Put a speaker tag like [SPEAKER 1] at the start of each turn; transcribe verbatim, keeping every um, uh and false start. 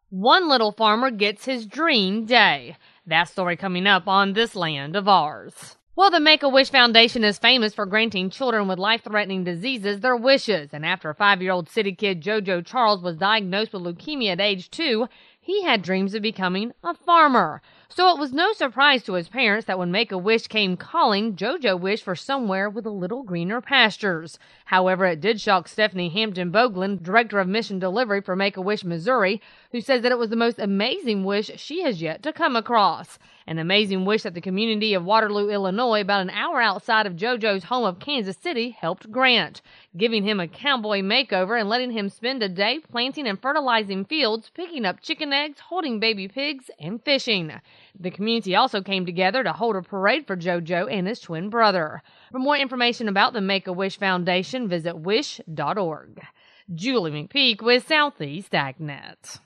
[SPEAKER 1] One little farmer gets his dream day. That story coming up on This Land of Ours. Well, the Make-A-Wish Foundation is famous for granting children with life-threatening diseases their wishes, and after five-year-old city kid JoJo Charles was diagnosed with leukemia at age two, he had dreams of becoming a farmer. So it was no surprise to his parents that when Make-A-Wish came calling, JoJo wished for somewhere with a little greener pastures. However, it did shock Stephanie Hampton Boglin, director of mission delivery for Make-A-Wish Missouri, who says that it was the most amazing wish she has yet to come across. An amazing wish that the community of Waterloo, Illinois, about an hour outside of JoJo's home of Kansas City, helped grant, giving him a cowboy makeover and letting him spend a day planting and fertilizing fields, picking up chicken eggs, holding baby pigs, and fishing. The community also came together to hold a parade for JoJo and his twin brother. For more information about the Make-A-Wish Foundation, visit wish dot org. Julie McPeak with Southeast AgNet.